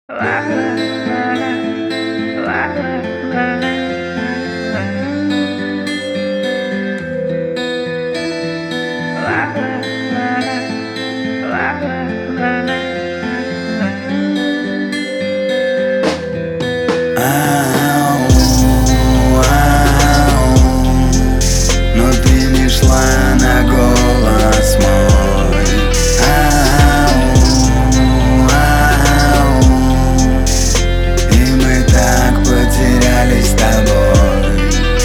Но ты не шла на голос мой. И мы так потерялись с тобой.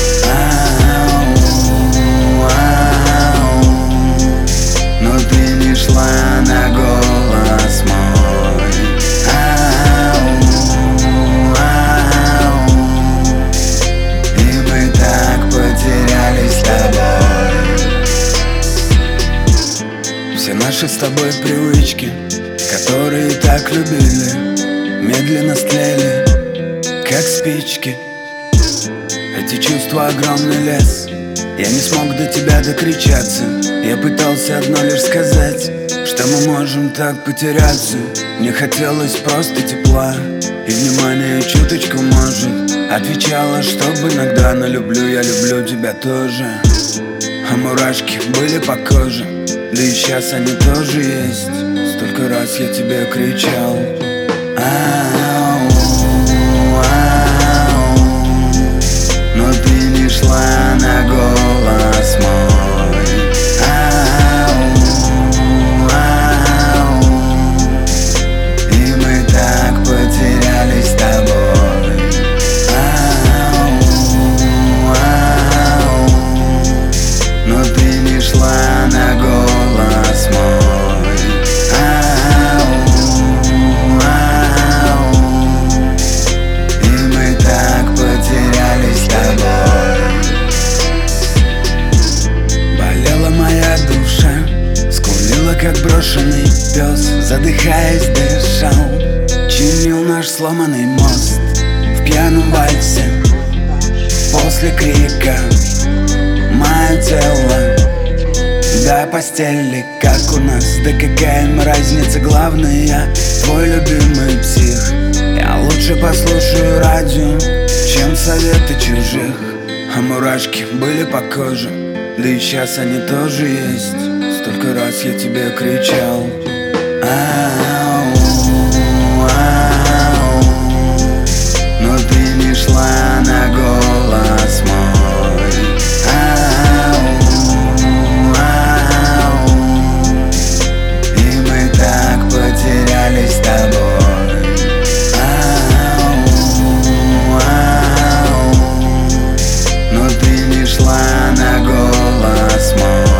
Но ты не шла на голос мой. И мы так потерялись с тобой. Все наши с тобой привычки, которые так любили, медленно стлели, как спички. Эти чувства — огромный лес. Я не смог до тебя докричаться. Я пытался одно лишь сказать, что мы можем так потеряться. Мне хотелось просто тепла и внимания чуточку, может. Отвечала, чтоб иногда, но люблю, я люблю тебя тоже. А мурашки были по коже, да и сейчас они тоже есть. Столько раз я тебе кричал. Но ты не шла на голос мой. И мы так потерялись с тобой. Но ты не шла на голос мой. И мы так потерялись с тобой. Болела моя душа, скулила, как брошенный пес, задыхаясь, дышал, чинил наш сломанный мост в пьяном вальсе. После крика мое тело до постели, как у нас, да какая им разница, главное, я твой любимый псих. Я лучше послушаю радио, чем советы чужих. А мурашки были по коже, да и сейчас они тоже есть. Столько раз я тебе кричал. Но ты не шла на голос мой. И мы так потерялись с тобой. Но ты не шла на голос мой.